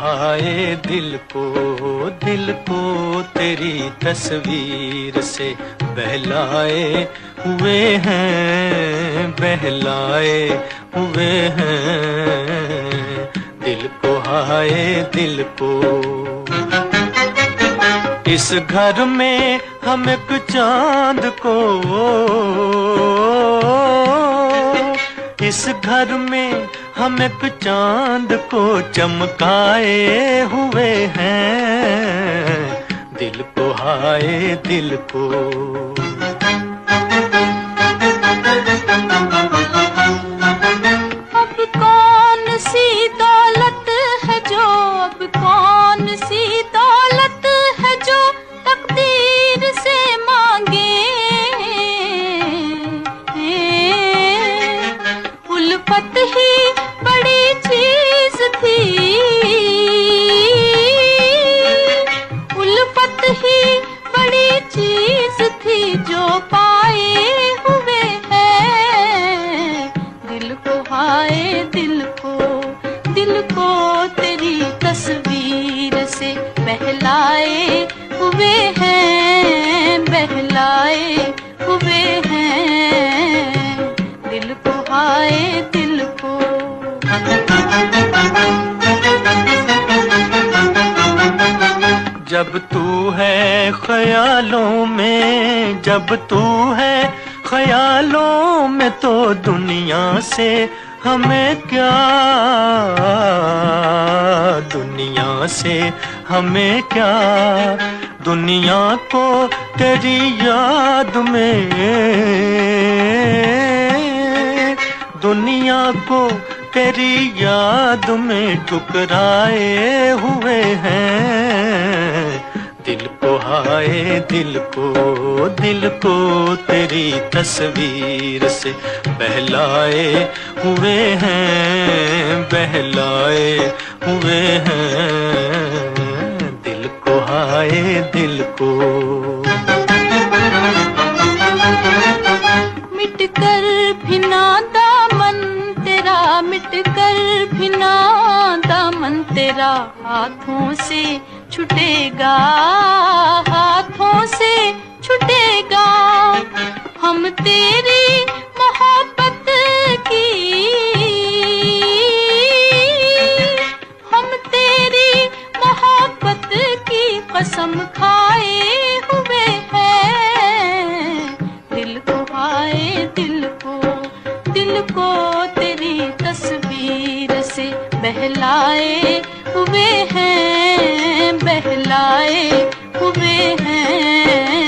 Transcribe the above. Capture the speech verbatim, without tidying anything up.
हाय दिल को, दिल को तेरी तस्वीर से बहलाए हुए हैं, बहलाए हुए हैं दिल को, हाय दिल को। इस घर में हम एक चांद को, इस घर में हम एक चांद को चमकाए हुए हैं दिल को, हाय दिल को। अब कौन सी दौलत है जो, अब कौन सी दौलत है जो तकदीर से मांगे, उल्फत ही बड़ी चीज थी, उल्फत ही बड़ी चीज थी जो पाए हुए हैं दिल को, हाय दिल को, दिल को तेरी तस्वीर से बहलाए हुए हैं, बहलाए हुए हैं दिल को, हाय दिल को। जब तू है ख्यालों में, जब तू है ख्यालों में तो दुनिया से हमें क्या, दुनिया से हमें क्या, दुनिया को तेरी याद में, दुनिया को तेरी याद में ठुकराए हुए हैं दिल को, हाय दिल को, दिल को तेरी तस्वीर से बहलाए हुए हैं, बहलाए हुए हैं दिल को, हाय दिल को। मिट कर फिना दामन तेरा, मिट कर फिना दामन तेरा हाथों से छूटेगा, हाथों से छूटेगा। हम तेरी मोहब्बत की, हम तेरी मोहब्बत की कसम खाए हुए हैं दिल को, हाय दिल को, दिल को तेरी तस्वीर से बहलाए हुए हैं, बहलाए हुए हैं।